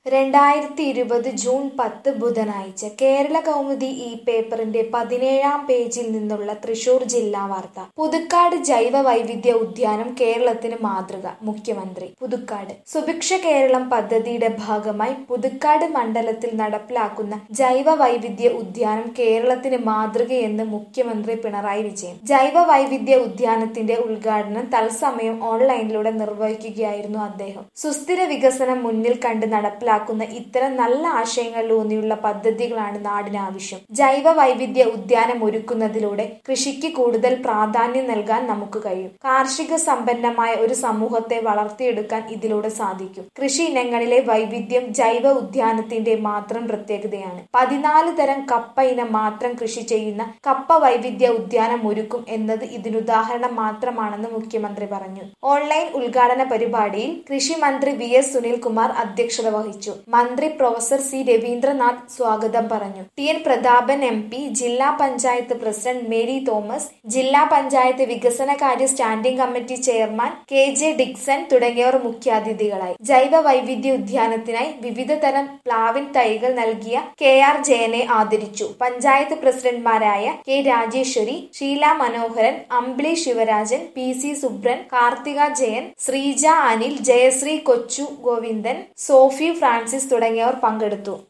2020 June 10 ബുധനാഴ്ച കേരള കൗമുദി ഈ പേപ്പറിന്റെ 17-ാം പേജിൽ നിന്നുള്ള തൃശൂർ ജില്ലാ വാർത്ത. പുതുക്കാട് ജൈവ വൈവിധ്യ ഉദ്യാനം കേരളത്തിന് മാതൃക. മുഖ്യമന്ത്രി. പുതുക്കാട്. സുഭിക്ഷ കേരളം പദ്ധതിയുടെ ഭാഗമായി പുതുക്കാട് മണ്ഡലത്തിൽ നടപ്പിലാക്കുന്ന ജൈവ വൈവിധ്യ ഉദ്യാനം കേരളത്തിന് മാതൃകയെന്ന് മുഖ്യമന്ത്രി പിണറായി വിജയൻ. ജൈവ വൈവിധ്യ ഉദ്യാനത്തിന്റെ ഉദ്ഘാടനം തത്സമയം ഓൺലൈനിലൂടെ നിർവഹിക്കുകയായിരുന്നു അദ്ദേഹം. സുസ്ഥിര വികസനം മുന്നിൽ കണ്ട് നടപ്പിലാക്കുന്ന ഇത്തരം നല്ല ആശയങ്ങളിലൂന്നിയുള്ള പദ്ധതികളാണ് നാടിനാവശ്യം. ജൈവ വൈവിധ്യ ഉദ്യാനം ഒരുക്കുന്നതിലൂടെ കൃഷിക്ക് കൂടുതൽ പ്രാധാന്യം നൽകാൻ നമുക്ക് കഴിയും. കാർഷിക സമ്പന്നമായ ഒരു സമൂഹത്തെ വളർത്തിയെടുക്കാൻ ഇതിലൂടെ സാധിക്കും. കൃഷി ഇനങ്ങളിലെ വൈവിധ്യം ജൈവ ഉദ്യാനത്തിന്റെ മാത്രം പ്രത്യേകതയാണ്. 14 തരം കപ്പ ഇനം മാത്രം കൃഷി ചെയ്യുന്ന കപ്പ വൈവിധ്യ ഉദ്യാനം ഒരുക്കും എന്നത് ഇതിനുദാഹരണം മാത്രമാണെന്ന് മുഖ്യമന്ത്രി പറഞ്ഞു. ഓൺലൈൻ ഉദ്ഘാടന പരിപാടിയിൽ കൃഷി മന്ത്രി VS സുനിൽകുമാർ അധ്യക്ഷത വഹിച്ചു. മന്ത്രി പ്രൊഫസർ C രവീന്ദ്രനാഥ് സ്വാഗതം പറഞ്ഞു. TN പ്രതാപൻ MP, ജില്ലാ പഞ്ചായത്ത് പ്രസിഡന്റ് മേരി തോമസ്, ജില്ലാ പഞ്ചായത്ത് വികസനകാര്യ standing committee chairman KJ Dixon തുടങ്ങിയവർ മുഖ്യാതിഥികളായി. ജൈവ വൈവിധ്യ ഉദ്യാനത്തിനായി വിവിധ തരം പ്ലാവിൻ തൈകൾ നൽകിയ KR ജയനെ ആദരിച്ചു. പഞ്ചായത്ത് പ്രസിഡന്റ്മാരായ K രാജേശ്വരി, ഷീല മനോഹരൻ, അമ്പിളി ശിവരാജൻ, PC സുബ്രൻ, കാർത്തിക ജയൻ, ശ്രീജ അനിൽ, ജയശ്രീ കൊച്ചു ഗോവിന്ദൻ, സോഫി ഫ്രാൻസിസ് തുടങ്ങിയവർ പങ്കെടുത്തു.